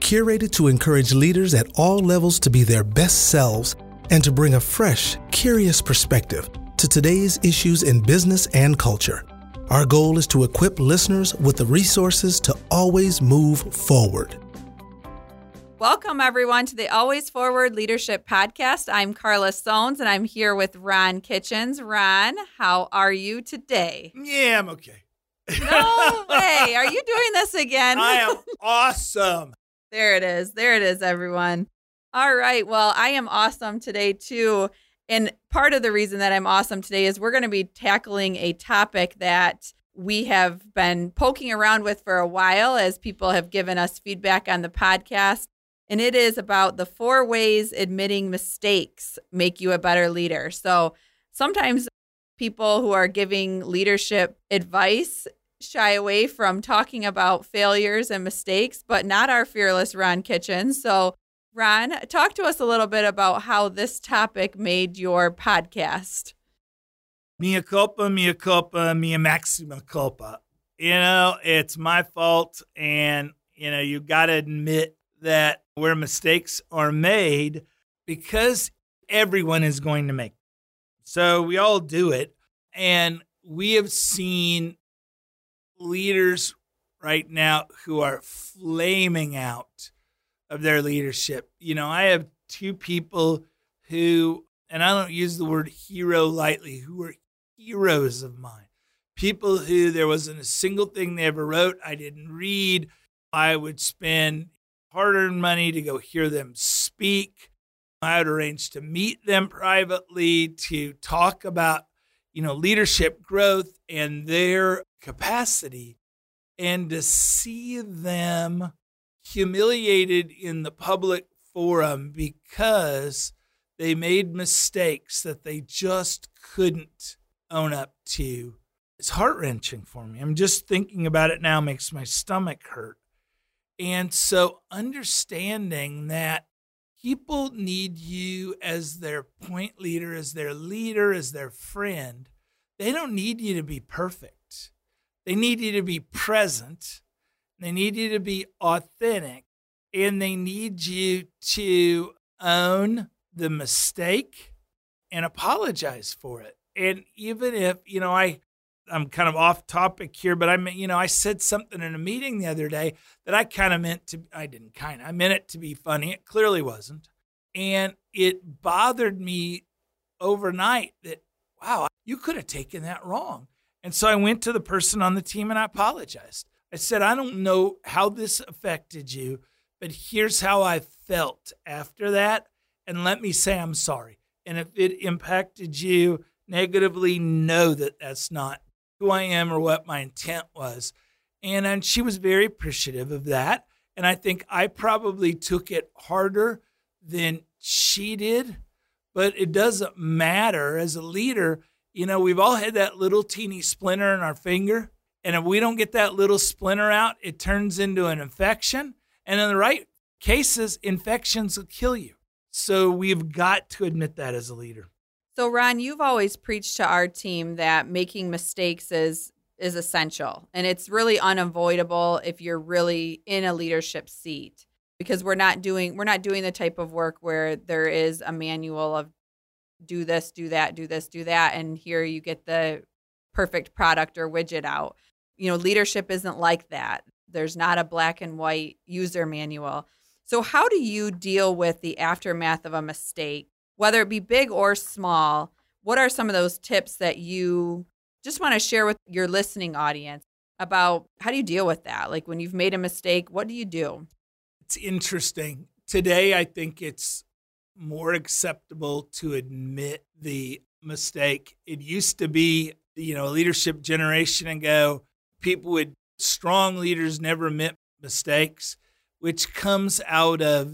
curated to encourage leaders at all levels to be their best selves and to bring a fresh, curious perspective to today's issues in business and culture. Our goal is to equip listeners with the resources to always move forward. Welcome, everyone, to the Always Forward Leadership Podcast. I'm Carla Sones, and I'm here with Ron Kitchens. Ron, how are you today? Yeah, I'm okay. No way. Are you doing this again? I am awesome. There it is. There it is, everyone. All right. Well, I am awesome today, too. And part of the reason that I'm awesome today is we're going to be tackling a topic that we have been poking around with for a while as people have given us feedback on the podcast. And it is about the 4 ways admitting mistakes make you a better leader. So sometimes people who are giving leadership advice shy away from talking about failures and mistakes, but not our fearless Ron Kitchens. So Ron, talk to us a little bit about how this topic made your podcast. Mea culpa, mea maxima culpa. It's my fault. And, you got to admit that where mistakes are made, because everyone is going to make them. So we all do it. And we have seen leaders right now who are flaming out of their leadership. I have 2 people who, and I don't use the word hero lightly, who are heroes of mine. People who there wasn't a single thing they ever wrote I didn't read. I would spend hard-earned money to go hear them speak. I would arrange to meet them privately to talk about, leadership growth and their capacity, and to see them humiliated in the public forum because they made mistakes that they just couldn't own up to. It's heart-wrenching for me. I'm just thinking about it now makes my stomach hurt. And so understanding that people need you as their point leader, as their leader, as their friend. They don't need you to be perfect. They need you to be present. They need you to be authentic. And they need you to own the mistake and apologize for it. And even if, I'm kind of off topic here, but I said something in a meeting the other day that I meant it to be funny. It clearly wasn't. And it bothered me overnight that, wow, you could have taken that wrong. And so I went to the person on the team and I apologized. I said, I don't know how this affected you, but here's how I felt after that. And let me say I'm sorry. And if it impacted you negatively, know that that's not who I am or what my intent was. And she was very appreciative of that. And I think I probably took it harder than she did, but it doesn't matter. As a leader, we've all had that little teeny splinter in our finger. And if we don't get that little splinter out, it turns into an infection. And in the right cases, infections will kill you. So we've got to admit that as a leader. So, Ron, you've always preached to our team that making mistakes is essential, and it's really unavoidable if you're really in a leadership seat, because we're not doing the type of work where there is a manual of do this, do that, do this, do that, and here you get the perfect product or widget out. Leadership isn't like that. There's not a black and white user manual. So how do you deal with the aftermath of a mistake? Whether it be big or small, what are some of those tips that you just want to share with your listening audience about how do you deal with that? Like when you've made a mistake, what do you do? It's interesting. Today, I think it's more acceptable to admit the mistake. It used to be, a leadership generation ago, strong leaders never admit mistakes, which comes out of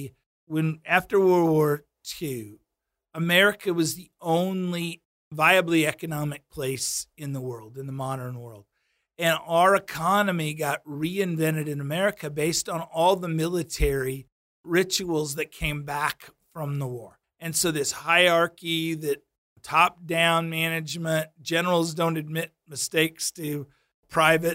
after World War II, America was the only viably economic place in the world, in the modern world. And our economy got reinvented in America based on all the military rituals that came back from the war. And so this hierarchy, that top-down management, generals don't admit mistakes to privates,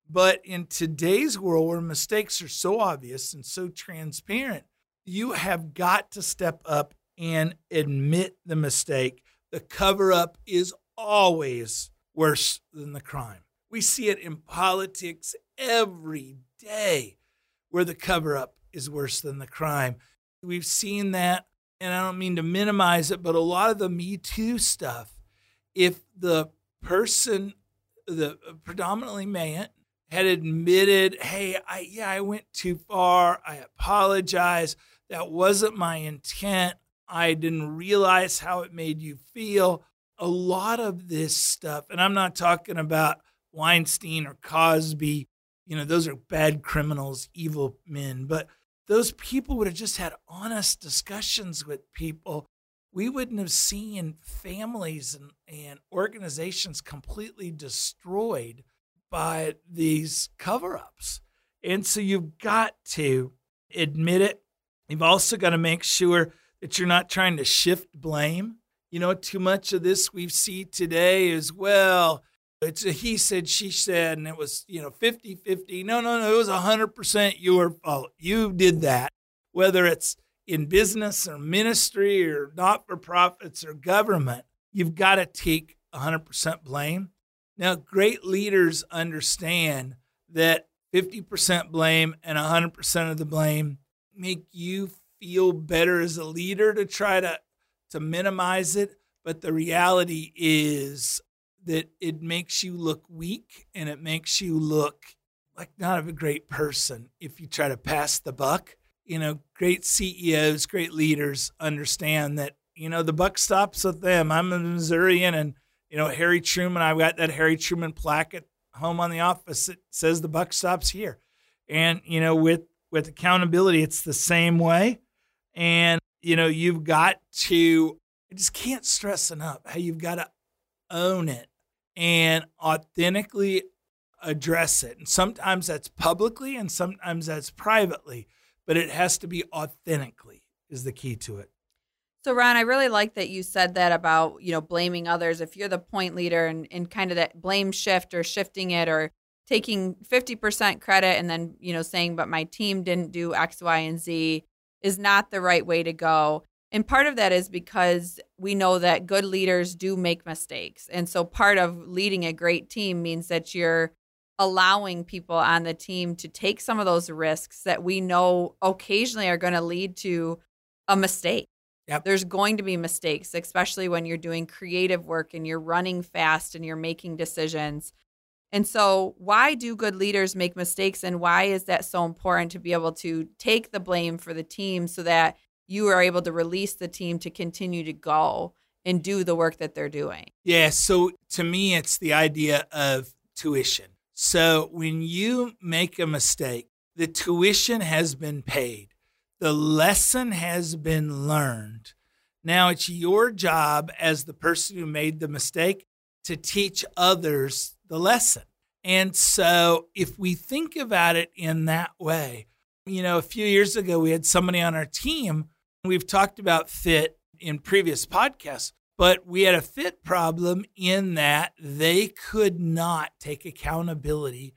But in today's world where mistakes are so obvious and so transparent, you have got to step up and admit the mistake. The cover-up is always worse than the crime. We see it in politics every day where the cover-up is worse than the crime. We've seen that, and I don't mean to minimize it, but a lot of the Me Too stuff, if the person, the predominantly man, had admitted, hey, I went too far, I apologize, that wasn't my intent, I didn't realize how it made you feel. A lot of this stuff, and I'm not talking about Weinstein or Cosby, those are bad criminals, evil men, but those people would have just had honest discussions with people. We wouldn't have seen families and organizations completely destroyed by these cover-ups. And so you've got to admit it. You've also got to make sure that you're not trying to shift blame. Too much of this we see today is, well, it's a he said, she said, and it was, 50-50. No, it was 100% your fault. You did that. Whether it's in business or ministry or not-for-profits or government, you've got to take 100% blame. Now, great leaders understand that 50% blame and 100% of the blame make you feel better as a leader to try to minimize it. But the reality is that it makes you look weak and it makes you look like not a great person if you try to pass the buck. Great CEOs, great leaders understand that, the buck stops with them. I'm a Missourian, and Harry Truman, I've got that Harry Truman plaque at home on the office that says the buck stops here. And, with accountability, it's the same way. And, you've got to, I just can't stress enough how you've got to own it and authentically address it. And sometimes that's publicly and sometimes that's privately, but it has to be authentically is the key to it. So, Ron, I really like that you said that about, blaming others. If you're the point leader and kind of that blame shift or shifting it or taking 50% credit and then, saying, but my team didn't do X, Y, and Z is not the right way to go. And part of that is because we know that good leaders do make mistakes. And so part of leading a great team means that you're allowing people on the team to take some of those risks that we know occasionally are going to lead to a mistake. Yep. There's going to be mistakes, especially when you're doing creative work and you're running fast and you're making decisions. And so why do good leaders make mistakes, and why is that so important to be able to take the blame for the team so that you are able to release the team to continue to go and do the work that they're doing? Yeah, so to me, it's the idea of tuition. So when you make a mistake, the tuition has been paid. The lesson has been learned. Now it's your job as the person who made the mistake to teach others the lesson. And so if we think about it in that way, a few years ago, we had somebody on our team. We've talked about fit in previous podcasts, but we had a fit problem in that they could not take accountability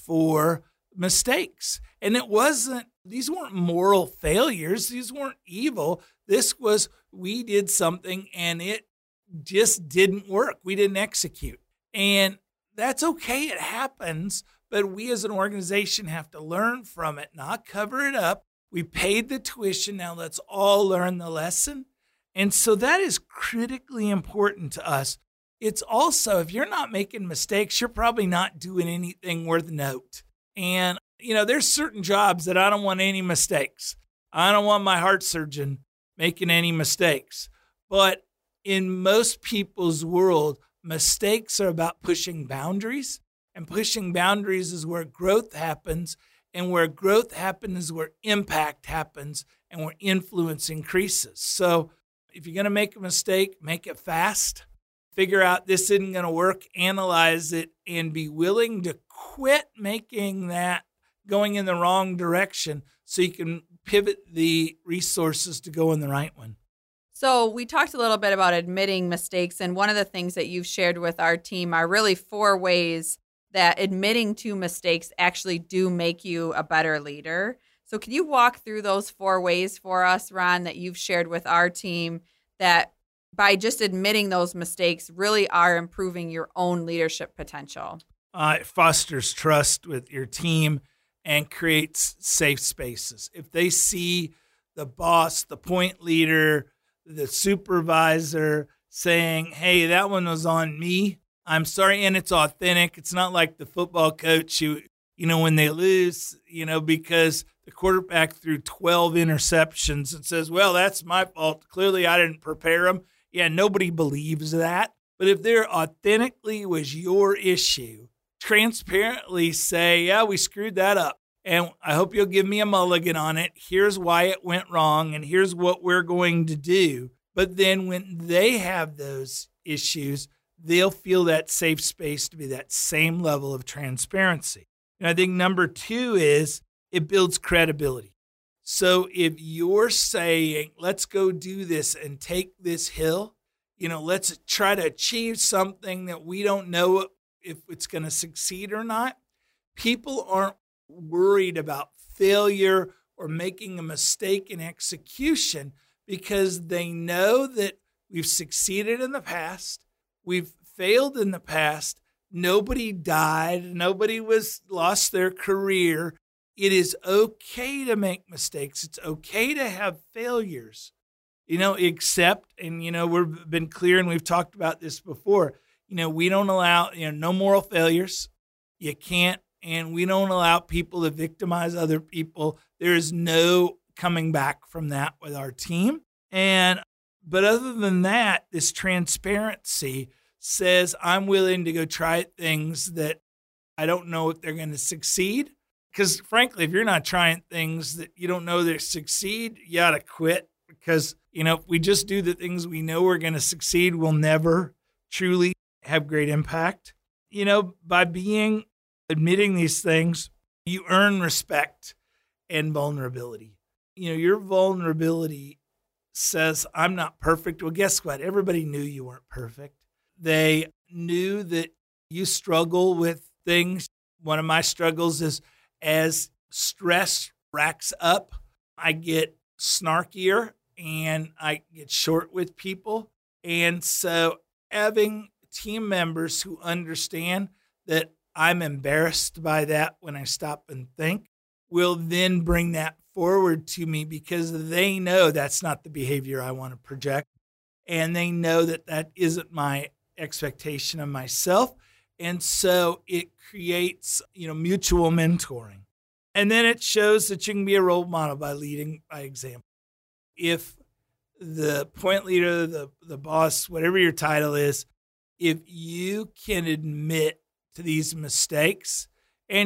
for mistakes. And these weren't moral failures. These weren't evil. This was, we did something and it just didn't work. We didn't execute. And that's okay. It happens. But we as an organization have to learn from it, not cover it up. We paid the tuition. Now let's all learn the lesson. And so that is critically important to us. It's also, if you're not making mistakes, you're probably not doing anything worth note. And, there's certain jobs that I don't want any mistakes. I don't want my heart surgeon making any mistakes. But in most people's world, mistakes are about pushing boundaries. And pushing boundaries is where growth happens. And where growth happens is where impact happens and where influence increases. So if you're going to make a mistake, make it fast. Figure out this isn't going to work, analyze it, and be willing to quit making that going in the wrong direction so you can pivot the resources to go in the right one. So we talked a little bit about admitting mistakes, and one of the things that you've shared with our team are really 4 ways that admitting to mistakes actually do make you a better leader. So can you walk through those 4 ways for us, Ron, that you've shared with our team that by just admitting those mistakes really are improving your own leadership potential? It fosters trust with your team and creates safe spaces. If they see the boss, the point leader, the supervisor saying, hey, that one was on me, I'm sorry, and it's authentic. It's not like the football coach who, when they lose, because the quarterback threw 12 interceptions and says, well, that's my fault. Clearly, I didn't prepare them. Yeah, nobody believes that. But if there authentically was your issue, transparently say, yeah, we screwed that up. And I hope you'll give me a mulligan on it. Here's why it went wrong, and here's what we're going to do. But then when they have those issues, they'll feel that safe space to be that same level of transparency. And I think number 2 is it builds credibility. So if you're saying, let's go do this and take this hill, let's try to achieve something that we don't know if it's going to succeed or not, people aren't worried about failure or making a mistake in execution because they know that we've succeeded in the past, we've failed in the past, nobody died, nobody lost their career. It is okay to make mistakes. It's okay to have failures, except, and, we've been clear and we've talked about this before, we don't allow, no moral failures. You can't, and we don't allow people to victimize other people. There is no coming back from that with our team. But other than that, this transparency says I'm willing to go try things that I don't know if they're going to succeed. Because frankly, if you're not trying things that you don't know they succeed, you ought to quit. Because, if we just do the things we know we're going to succeed, we'll never truly have great impact. By admitting these things, you earn respect and vulnerability. Your vulnerability says, I'm not perfect. Well, guess what? Everybody knew you weren't perfect. They knew that you struggle with things. One of my struggles is as stress racks up, I get snarkier and I get short with people. And so having team members who understand that I'm embarrassed by that when I stop and think will then bring that forward to me because they know that's not the behavior I want to project. And they know that that isn't my expectation of myself. And so it creates, mutual mentoring. And then it shows that you can be a role model by leading by example. If the point leader, the boss, whatever your title is, if you can admit to these mistakes, and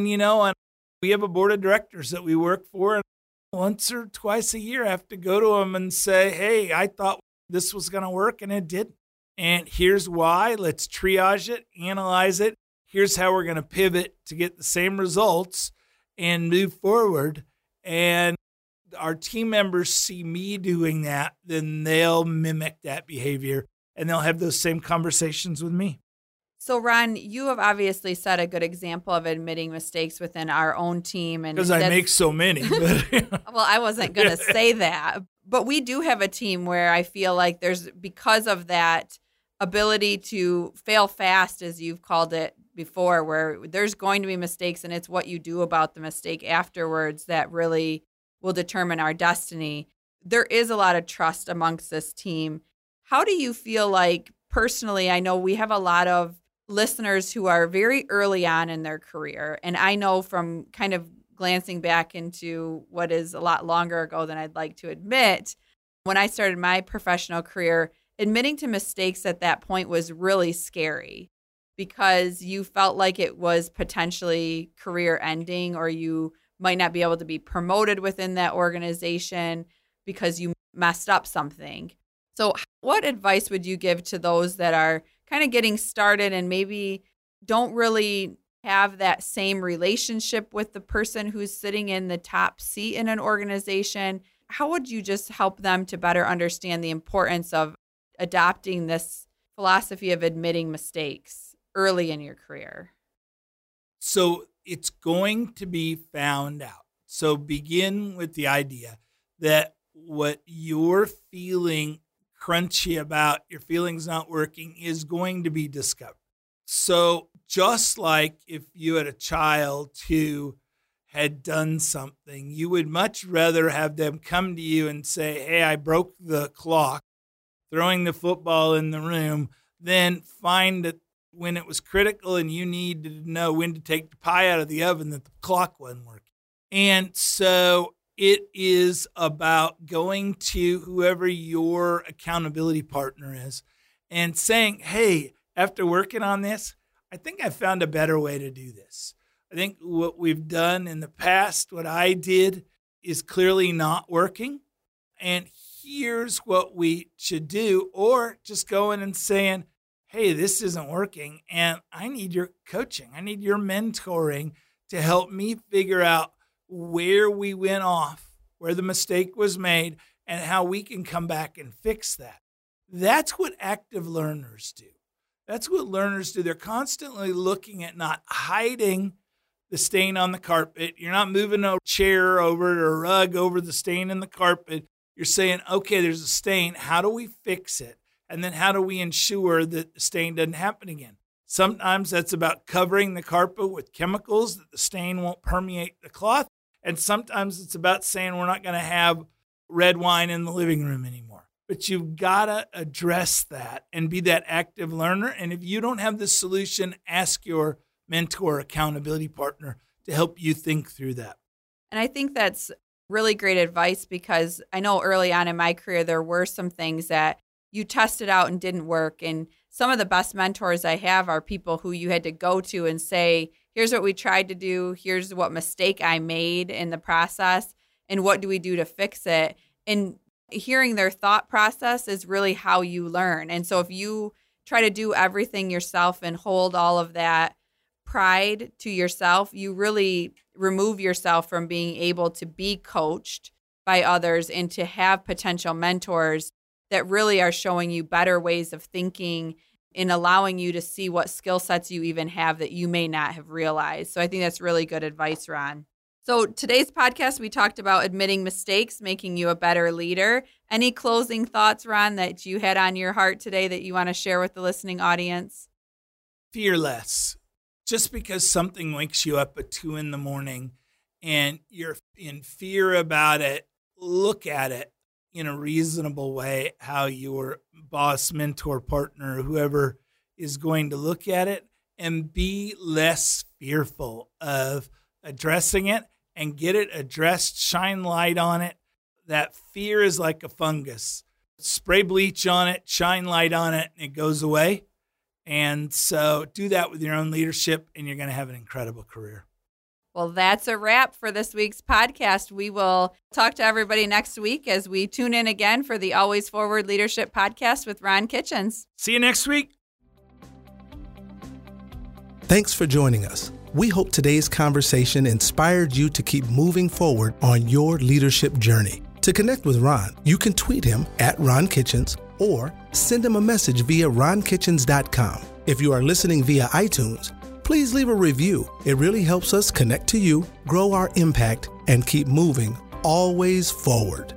we have a board of directors that we work for, and once or twice a year I have to go to them and say, hey, I thought this was going to work and it didn't. And here's why. Let's triage it, analyze it. Here's how we're going to pivot to get the same results and move forward. And our team members see me doing that, then they'll mimic that behavior and they'll have those same conversations with me. So, Ron, you have obviously set a good example of admitting mistakes within our own team. Because I make so many. Well, I wasn't going to say that. But we do have a team where I feel like because of that ability to fail fast, as you've called it before, where there's going to be mistakes and it's what you do about the mistake afterwards that really will determine our destiny. There is a lot of trust amongst this team. How do you feel like, personally, I know we have a lot of listeners who are very early on in their career. And I know from kind of glancing back into what is a lot longer ago than I'd like to admit, when I started my professional career, admitting to mistakes at that point was really scary because you felt like it was potentially career ending, or you might not be able to be promoted within that organization because you messed up something. So what advice would you give to those that are kind of getting started and maybe don't really have that same relationship with the person who's sitting in the top seat in an organization? How would you just help them to better understand the importance of adopting this philosophy of admitting mistakes early in your career? So it's going to be found out. So begin with the idea that what you're feeling crunchy about, your feelings not working, is going to be discovered. So just like if you had a child who had done something, you would much rather have them come to you and say, hey, I broke the clock, throwing the football in the room, than find that when it was critical and you needed to know when to take the pie out of the oven, that the clock wasn't working. And so it is about going to whoever your accountability partner is and saying, hey, after working on this, I think I found a better way to do this. I think what we've done in the past, what I did, is clearly not working. And here's what we should do. Or just going and saying, hey, this isn't working, and I need your coaching. I need your mentoring to help me figure out where we went off, where the mistake was made, and how we can come back and fix that. That's what active learners do. That's what learners do. They're constantly looking at not hiding the stain on the carpet. You're not moving a chair over it or a rug over the stain in the carpet. You're saying, okay, there's a stain. How do we fix it? And then how do we ensure that the stain doesn't happen again? Sometimes that's about covering the carpet with chemicals that the stain won't permeate the cloth. And sometimes it's about saying we're not going to have red wine in the living room anymore. But you've got to address that and be that active learner. And if you don't have the solution, ask your mentor, accountability partner to help you think through that. And I think that's really great advice, because I know early on in my career, there were some things that you tested out and didn't work. And some of the best mentors I have are people who you had to go to and say, here's what we tried to do. Here's what mistake I made in the process. And what do we do to fix it? And hearing their thought process is really how you learn. And so if you try to do everything yourself and hold all of that pride to yourself, you really remove yourself from being able to be coached by others and to have potential mentors that really are showing you better ways of thinking and allowing you to see what skill sets you even have that you may not have realized. So I think that's really good advice, Ron. So today's podcast, we talked about admitting mistakes, making you a better leader. Any closing thoughts, Ron, that you had on your heart today that you want to share with the listening audience? Fearless. Just because something wakes you up at 2 a.m. and you're in fear about it, look at it in a reasonable way, how your boss, mentor, partner, whoever is going to look at it, and be less fearful of addressing it and get it addressed, shine light on it. That fear is like a fungus. Spray bleach on it, shine light on it, and it goes away. And so do that with your own leadership, and you're going to have an incredible career. Well, that's a wrap for this week's podcast. We will talk to everybody next week as we tune in again for the Always Forward Leadership Podcast with Ron Kitchens. See you next week. Thanks for joining us. We hope today's conversation inspired you to keep moving forward on your leadership journey. To connect with Ron, you can tweet him at Ron Kitchens or send him a message via ronkitchens.com. If you are listening via iTunes, please leave a review. It really helps us connect to you, grow our impact, and keep moving always forward.